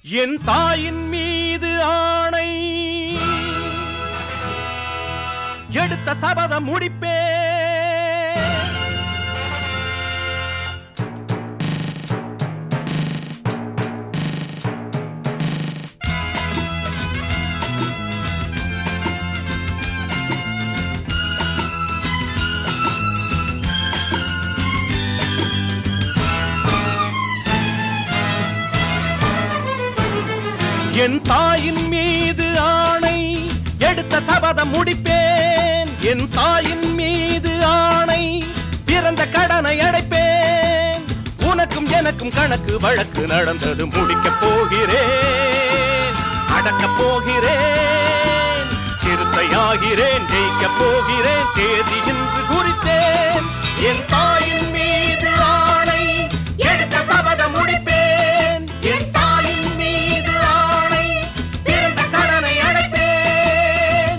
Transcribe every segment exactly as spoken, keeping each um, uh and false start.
என் தாயின் மீது ஆணை எடுத்த சபதம் முடிப்பே. என் தாயின் மீது ஆணை எடுத்த சபதம் முடிப்பேன். என் தாயின் மீது ஆணை பிறந்த கடனை அடைப்பேன். உனக்கும் எனக்கும் கணக்கு வழக்கு நடந்தது முடிக்கப் போகிறேன். அடக்கப் போகிறேன். சிறுத்தையாகிறேன். ஜெயிக்கப் போகிறேன். தேதி இன்று குறித்தேன். என் தாயின் மீது ஆணை எடுத்த சபதம் முடிப்பேன். என் தாயின் மீது ஆணை பிறந்த கடனை அடைப்பேன்.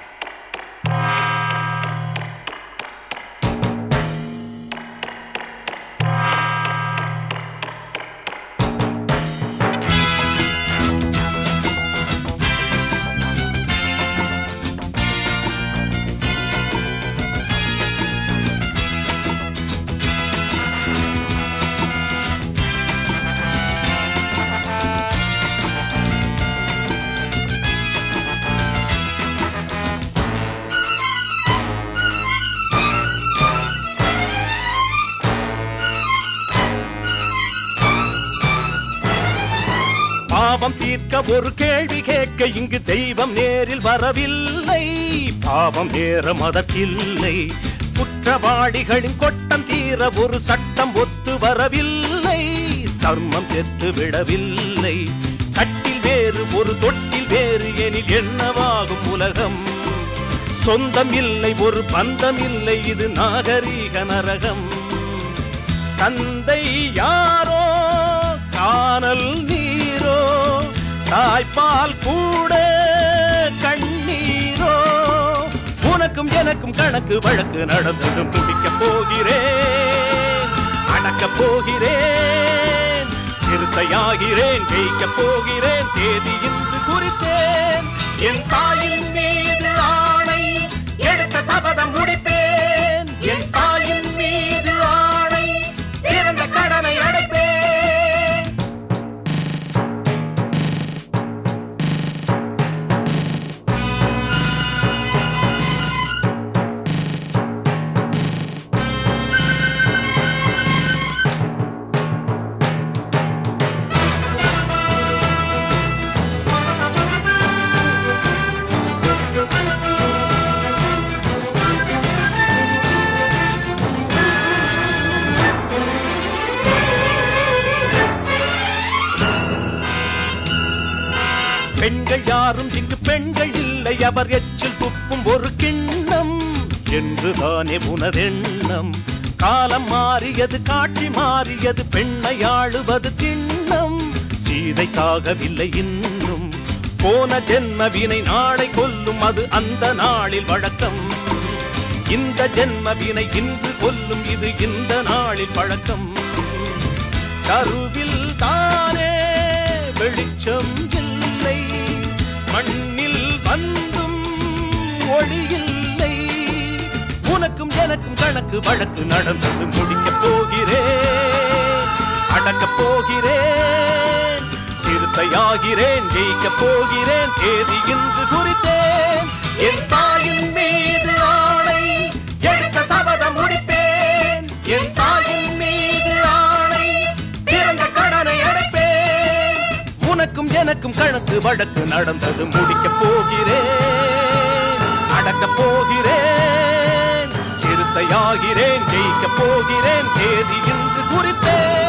பாவம் தீர்க்க ஒரு கேள்வி கேட்க இங்கு தெய்வம் நேரில் வரவில்லை. பாவம் நேரம் அதற்கில்லை. குற்றவாளிகளின் கொட்டம் தீர ஒரு சட்டம் ஒத்து வரவில்லை. தர்மம் செத்து விடவில்லை. கட்டில் வேறு ஒரு தொட்டில் வேறு எனில் என்னவாகும் உலகம்? சொந்தம் இல்லை ஒரு பந்தம் இல்லை. இது நாகரீக நரகம். தந்தை யாரோ காணல் நீரோ தாய்ப்பால் கூட கண்ணீரோ. உனக்கும் எனக்கும் கணக்கு வழக்கு நடந்தது முடிக்கப் போகிறேன். அடக்கப் போகிறேன். சிறுத்தையாகிறேன். ஜெயிக்கப் போகிறேன். தேதி இன்று குறித்தேன். என் தாயின் மீது ஆணை எடுத்த சபதம் முடிப்பேன். என் தாயின் மீது ஆணை பிறந்த கடனை அடைப்பேன். பெண்கள் யாரும் இங்கு பெண்கள் இல்லை. அவர் எச்சில் துப்பும் ஒரு கிண்ணம் என்றுதானே உனதெண்ணம். காலம் மாறியது. காட்சி மாறியது. பெண்ணை ஆளுவது திண்ணம். சீதை சாகவில்லை இன்னும். போன ஜென்மவினை நாளை கொல்லும். அது அந்த நாளில் வழக்கம். இந்த ஜென்மவினை இன்று கொல்லும். இது இந்த நாளில் பழக்கம். கருவில் தானே வெளிச்சம் இல்லை. மண்ணில் வந்தும் ஒளியில்லை. உனக்கும் எனக்கும் கணக்கு வழக்கு நடந்தது முடிக்கப் போகிறேன். அடக்கப் போகிறேன். சிறுத்தையாகிறேன். ஜெயிக்கப் போகிறேன். தேதி இன்று குறித்தேன். என் தாயின் மீது ஆணை எடுத்த சபதம் முடிப்பேன். என் தாயின் மீது ஆணை பிறந்த கடனை அடைப்பேன். உனக்கும் எனக்கும் கணக்கு வழக்கு நடந்தது முடிக்கப் போகிறேன். அடக்கப் போகிறேன். சிறுத்தையாகிறேன். ஜெயிக்கப் போகிறேன். தேதி இன்று குறித்தேன்.